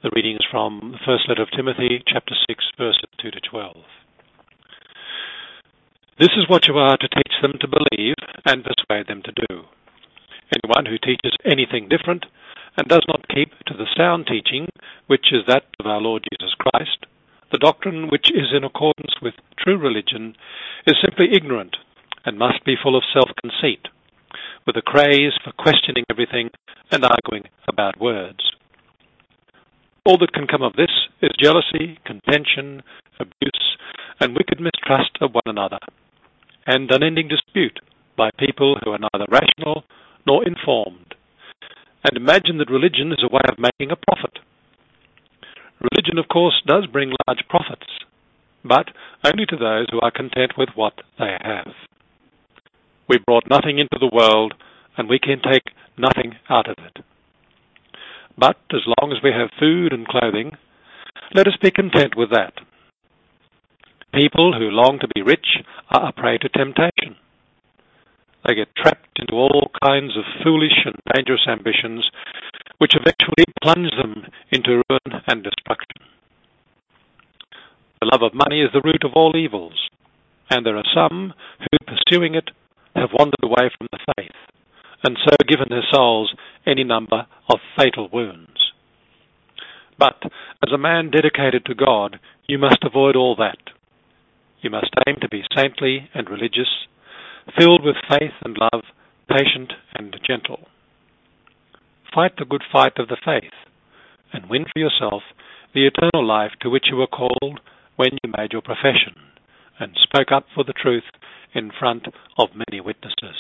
The reading is from the first letter of Timothy, chapter 6, verses 2 to 12. This is what you are to teach them to believe and persuade them to do. Anyone who teaches anything different and does not keep to the sound teaching, which is that of our Lord Jesus Christ, the doctrine which is in accordance with true religion, is simply ignorant and must be full of self-conceit, with a craze for questioning everything and arguing about words. All that can come of this is jealousy, contention, abuse, and wicked mistrust of one another, and unending dispute by people who are neither rational nor informed, and imagine that religion is a way of making a profit. Religion, of course, does bring large profits, but only to those who are content with what they have. We brought nothing into the world, and we can take nothing out of it. But as long as we have food and clothing, let us be content with that. People who long to be rich are a prey to temptation. They get trapped into all kinds of foolish and dangerous ambitions, which eventually plunge them into ruin and destruction. The love of money is the root of all evils, and there are some who, pursuing it, have wandered away from the faith, and so given their souls any number of fatal wounds. But as a man dedicated to God, you must avoid all that. You must aim to be saintly and religious, filled with faith and love, patient and gentle. Fight the good fight of the faith, and win for yourself the eternal life to which you were called when you made your profession, and spoke up for the truth in front of many witnesses.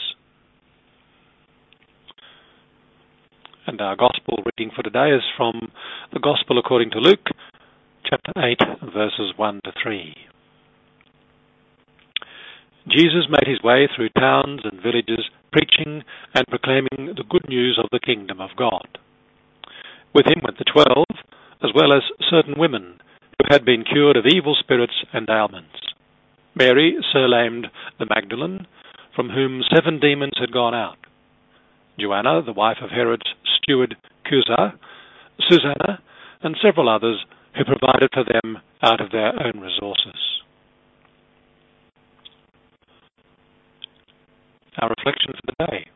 And our Gospel reading for today is from the Gospel according to Luke, chapter 8, verses 1 to 3. Jesus made his way through towns and villages, preaching and proclaiming the good news of the kingdom of God. With him went the 12, as well as certain women who had been cured of evil spirits and ailments. Mary, surnamed the Magdalene, from whom 7 demons had gone out. Joanna, the wife of Herod's steward Chuza, Susanna, and several others who provided for them out of their own resources. Our reflection for the day.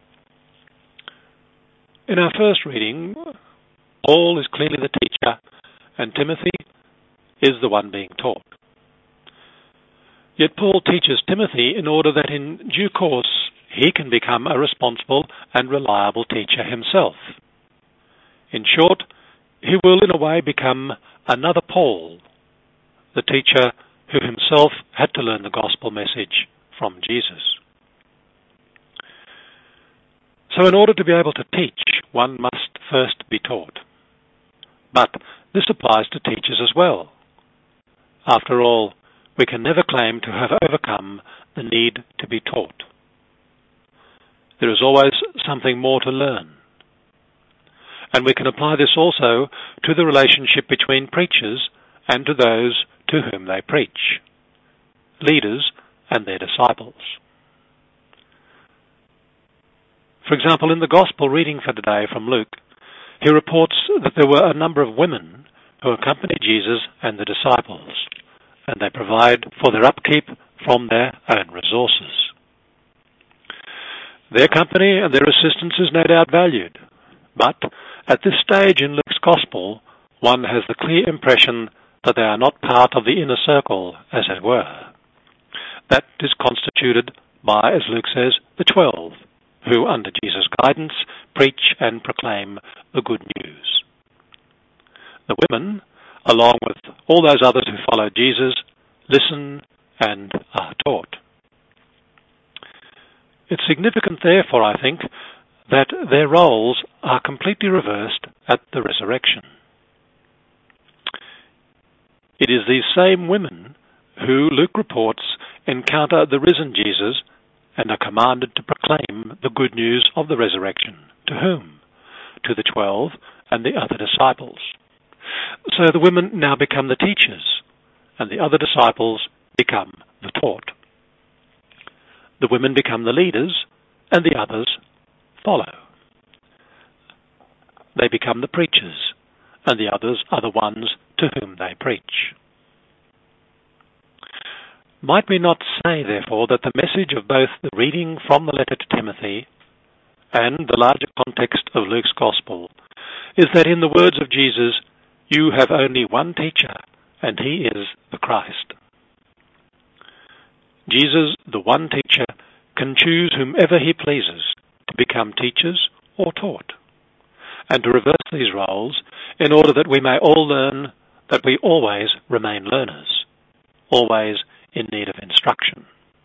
In our first reading, Paul is clearly the teacher, and Timothy is the one being taught. Yet Paul teaches Timothy in order that in due course he can become a responsible and reliable teacher himself. In short, he will in a way become another Paul, the teacher who himself had to learn the gospel message from Jesus. So in order to be able to teach, one must first be taught. But this applies to teachers as well. After all, we can never claim to have overcome the need to be taught. There is always something more to learn. And we can apply this also to the relationship between preachers and to those to whom they preach, leaders and their disciples. For example, in the Gospel reading for today from Luke, he reports that there were a number of women who accompanied Jesus and the disciples, and they provide for their upkeep from their own resources. Their company and their assistance is no doubt valued, but at this stage in Luke's Gospel, one has the clear impression that they are not part of the inner circle, as it were. That is constituted by, as Luke says, the 12, who, under Jesus' guidance, preach and proclaim the good news. The women, along with all those others who follow Jesus, listen and are taught. It's significant, therefore, I think, that their roles are completely reversed at the resurrection. It is these same women who, Luke reports, encounter the risen Jesus and are commanded to proclaim the good news of the resurrection. To whom? To the 12 and the other disciples. So the women now become the teachers, and the other disciples become the taught. The women become the leaders, and the others follow. They become the preachers, and the others are the ones to whom they preach. Might we not say, therefore, that the message of both the reading from the letter to Timothy and the larger context of Luke's Gospel is that in the words of Jesus, you have only one teacher, and he is the Christ. Jesus, the one teacher, can choose whomever he pleases to become teachers or taught, and to reverse these roles in order that we may all learn that we always remain learners, always in need of instruction.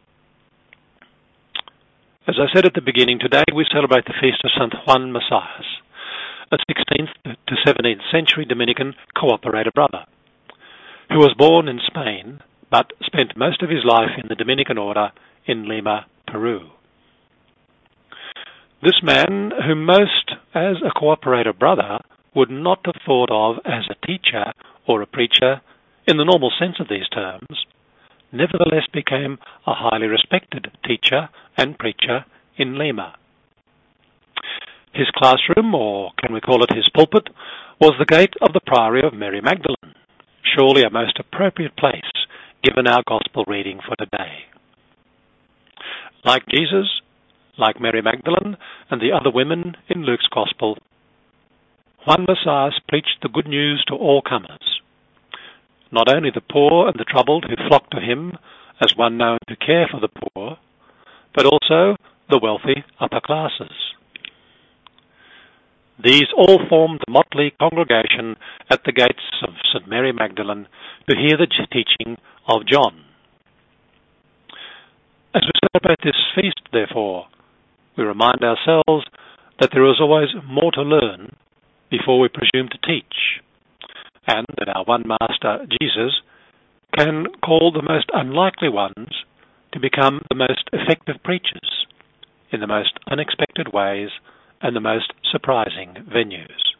As I said at the beginning, today we celebrate the feast of St. Juan Macias, a 16th to 17th century Dominican cooperator brother, who was born in Spain but spent most of his life in the Dominican order in Lima, Peru. This man, whom most as a cooperator brother would not have thought of as a teacher or a preacher in the normal sense of these terms, nevertheless became a highly respected teacher and preacher in Lima. His classroom, or can we call it his pulpit, was the gate of the Priory of Mary Magdalene, surely a most appropriate place given our Gospel reading for today. Like Jesus, like Mary Magdalene and the other women in Luke's Gospel, Juan Macias preached the good news to all comers, not only the poor and the troubled who flocked to him as one known to care for the poor, but also the wealthy upper classes. These all formed the motley congregation at the gates of St. Mary Magdalene to hear the teaching of John. As we celebrate this feast, therefore, we remind ourselves that there is always more to learn before we presume to teach, and that our one Master, Jesus, can call the most unlikely ones to become the most effective preachers in the most unexpected ways and the most surprising venues.